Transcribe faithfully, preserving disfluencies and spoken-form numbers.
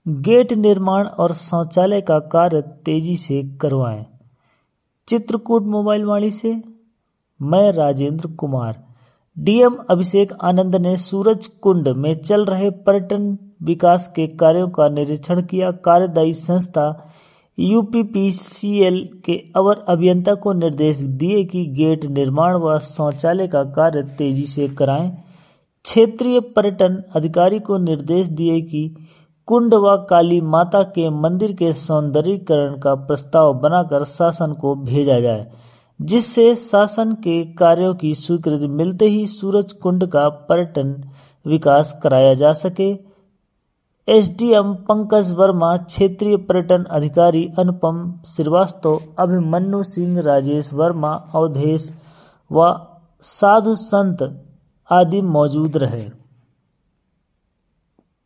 Gate निर्माण और शौचालय का कार्य तेजी से करवाएं। चित्रकूट मोबाइल वाणी से मैं राजेंद्र कुमार। डीएम अभिषेक आनंद ने सूरज कुंड में चल रहे पर्यटन विकास के कार्यों का निरीक्षण किया। कार्यदायी संस्था यूपीपीसीएल के अवर अभियंता को निर्देश दिए कि गेट निर्माण व शौचालय का कार्य तेजी से कराएं। क्षेत्रीय पर्यटन अधिकारी को निर्देश दिए कि कुंड व काली माता के मंदिर के सौंदर्यीकरण का प्रस्ताव बनाकर शासन को भेजा जाए, जिससे शासन के कार्यों की स्वीकृति मिलते ही सूरज कुंड का पर्यटन विकास कराया जा सके। एसडीएम पंकज वर्मा, क्षेत्रीय पर्यटन अधिकारी अनुपम श्रीवास्तव, अभिमन्यु सिंह, राजेश वर्मा, अवधेश व साधु संत आदि मौजूद रहे।